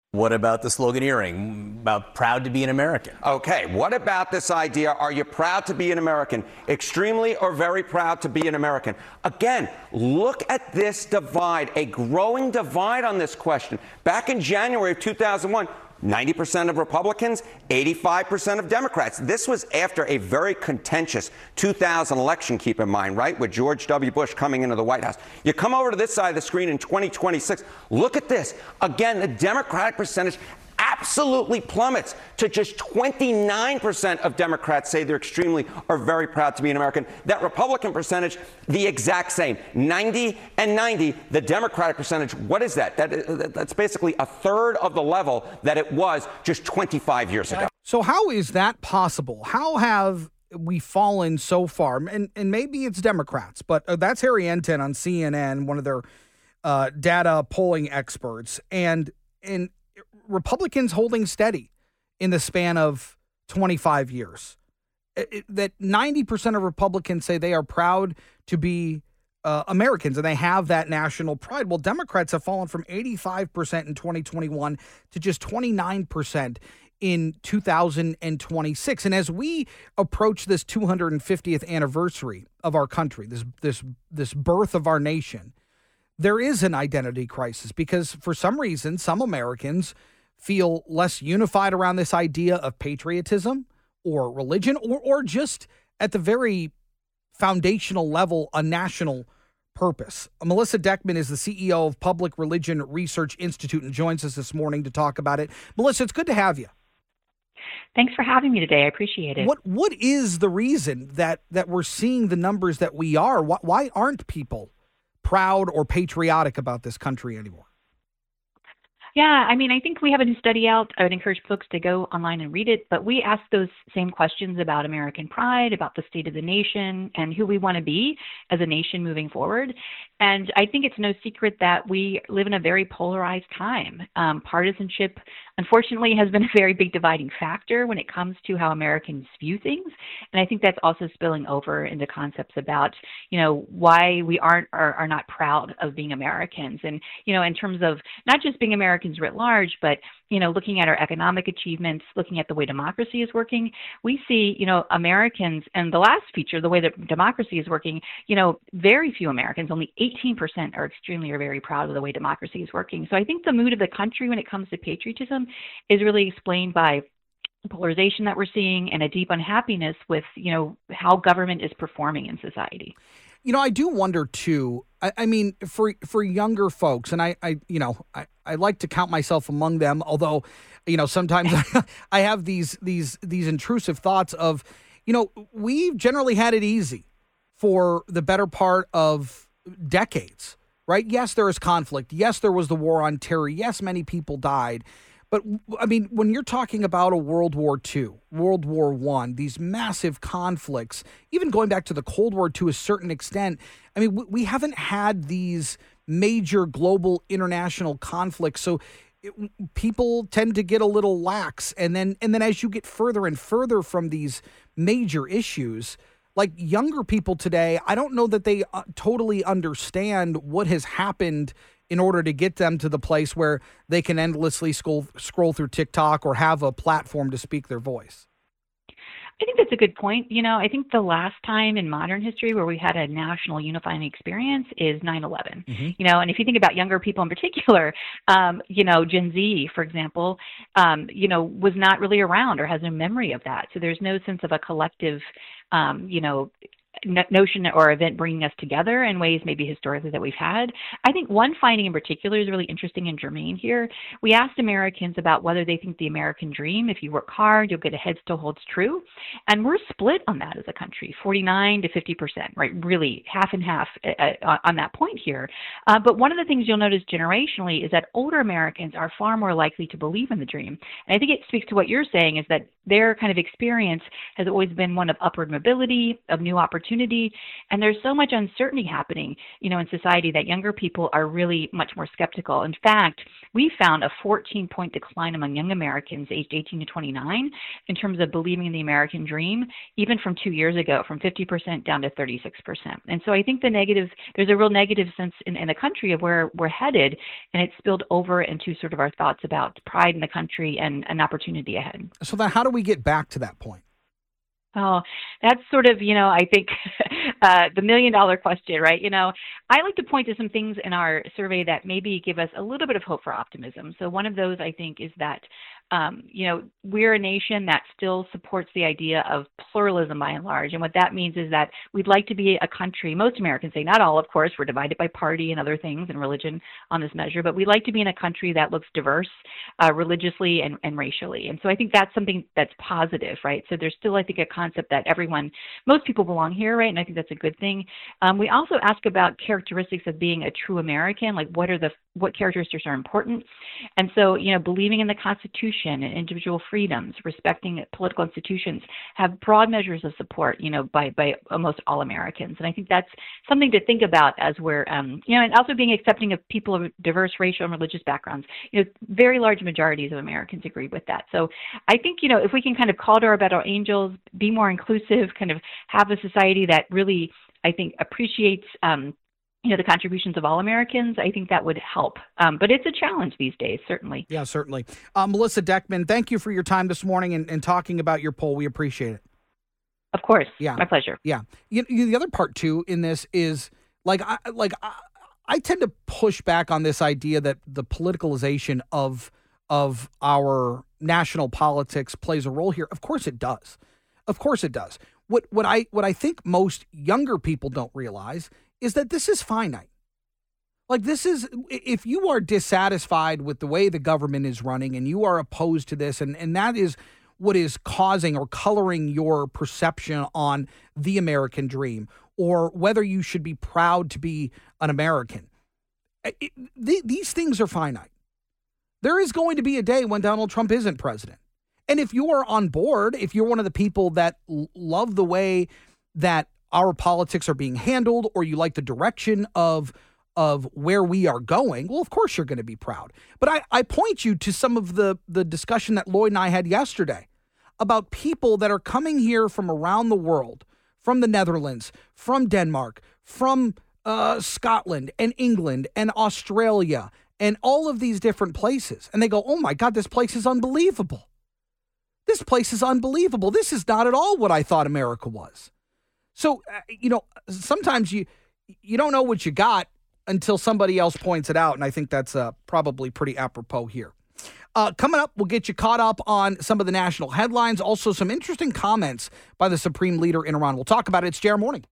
What about the sloganeering about proud to be an American? Okay, what about this idea? Are you proud to be an American? Extremely or very proud to be an American? Again, look at this divide, a growing divide on this question. Back in January of 2001, 90% of Republicans, 85% of Democrats. This was after a very contentious 2000 election, keep in mind, right, with George W. Bush coming into the White House. You come over to this side of the screen in 2026. Look at this. Again, the Democratic percentage absolutely plummets to just 29% of Democrats say they're extremely or very proud to be an American. That Republican percentage, the exact same, 90 and 90. The Democratic percentage, what is that? That's basically a third of the level that it was just 25 years ago. So how is that possible? How have we fallen so far? And maybe it's Democrats, but that's Harry Enten on CNN, one of their data polling experts, and Republicans holding steady in the span of 25 years. That 90% of Republicans say they are proud to be Americans and they have that national pride. Well, Democrats have fallen from 85% in 2021 to just 29% in 2026. And as we approach this 250th anniversary of our country, this birth of our nation, there is an identity crisis because for some reason, some Americans feel less unified around this idea of patriotism or religion or just at the very foundational level, a national purpose. Melissa Deckman is the CEO of Public Religion Research Institute and joins us this morning to talk about it. Melissa, it's good to have you. Thanks for having me today. I appreciate it. What is the reason that we're seeing the numbers that we are? Why aren't people proud or patriotic about this country anymore? Yeah, I mean, I think we have a new study out. I would encourage folks to go online and read it. But we ask those same questions about American pride, about the state of the nation, and who we want to be as a nation moving forward. And I think it's no secret that we live in a very polarized time. Partisanship, unfortunately, has been a very big dividing factor when it comes to how Americans view things. And I think that's also spilling over into concepts about, why we are not proud of being Americans. And, in terms of not just being Americans writ large, but, looking at our economic achievements, looking at the way democracy is working, we see, Americans, and the last feature, the way that democracy is working, very few Americans, only 18% are extremely or very proud of the way democracy is working. So I think the mood of the country when it comes to patriotism is really explained by the polarization that we're seeing and a deep unhappiness with, how government is performing in society. I do wonder too. I mean, for younger folks, and I like to count myself among them. Although, sometimes I have these intrusive thoughts of, we've generally had it easy for the better part of decades, right? Yes, there is conflict. Yes, there was the war on terror. Yes, many people died. But, I mean, when you're talking about a World War II, World War I, these massive conflicts, even going back to the Cold War to a certain extent, I mean, we haven't had these major global international conflicts. So people tend to get a little lax. And then as you get further and further from these major issues, like younger people today, I don't know that they totally understand what has happened in order to get them to the place where they can endlessly scroll through TikTok or have a platform to speak their voice. I think that's a good point. I think the last time in modern history where we had a national unifying experience is 9/11. Mm-hmm. And if you think about younger people in particular, Gen Z, for example, was not really around or has no memory of that. So there's no sense of a collective, notion or event bringing us together in ways maybe historically that we've had. I think one finding in particular is really interesting and germane here. We asked Americans about whether they think the American dream, if you work hard, you'll get ahead, still holds true. And we're split on that as a country, 49 to 50%, right? Really half and half on that point here. But one of the things you'll notice generationally is that older Americans are far more likely to believe in the dream. And I think it speaks to what you're saying is that their kind of experience has always been one of upward mobility, of new opportunities, opportunity. And there's so much uncertainty happening, in society that younger people are really much more skeptical. In fact, we found a 14-point decline among young Americans aged 18 to 29 in terms of believing in the American dream, even from 2 years ago, from 50% down to 36%. And so I think there's a real negative sense in the country of where we're headed, and it's spilled over into sort of our thoughts about pride in the country and an opportunity ahead. So then how do we get back to that point? Oh, that's sort of, I think the million-dollar question, right? I like to point to some things in our survey that maybe give us a little bit of hope for optimism. So one of those, I think, is that, we're a nation that still supports the idea of pluralism by and large. And what that means is that we'd like to be a country, most Americans say, not all, of course, we're divided by party and other things and religion on this measure, but we'd like to be in a country that looks diverse religiously and racially. And so I think that's something that's positive, right? So there's still, I think, a concept that most people belong here, right? And I think that's a good thing. We also ask about characteristics of being a true American, like what characteristics are important. And so, believing in the Constitution and individual freedoms, respecting political institutions, have broad measures of support, by almost all Americans. And I think that's something to think about as we're, and also being accepting of people of diverse racial and religious backgrounds. Very large majorities of Americans agree with that. So I think, if we can kind of call to our better angels, be more inclusive, kind of have a society that really, I think, appreciates the contributions of all Americans, I think that would help. But it's a challenge these days, certainly. Yeah, certainly. Melissa Deckman, thank you for your time this morning and talking about your poll. We appreciate it. Of course. Yeah. My pleasure. Yeah. The other part, too, in this is, I tend to push back on this idea that the politicalization of our national politics plays a role here. Of course it does. Of course it does. What I think most younger people don't realize is that this is finite. If you are dissatisfied with the way the government is running and you are opposed to this, and that is what is causing or coloring your perception on the American dream or whether you should be proud to be an American, these things are finite. There is going to be a day when Donald Trump isn't president. And if you are on board, if you're one of the people that love the way that our politics are being handled, or you like the direction of where we are going, well, of course you're going to be proud. But I point you to some of the discussion that Lloyd and I had yesterday about people that are coming here from around the world, from the Netherlands, from Denmark, from Scotland and England and Australia and all of these different places. And they go, oh my God, this place is unbelievable. This place is unbelievable. This is not at all what I thought America was. So, sometimes you don't know what you got until somebody else points it out, and I think that's probably pretty apropos here. Coming up, we'll get you caught up on some of the national headlines, also some interesting comments by the Supreme Leader in Iran. We'll talk about it. It's JR Morning.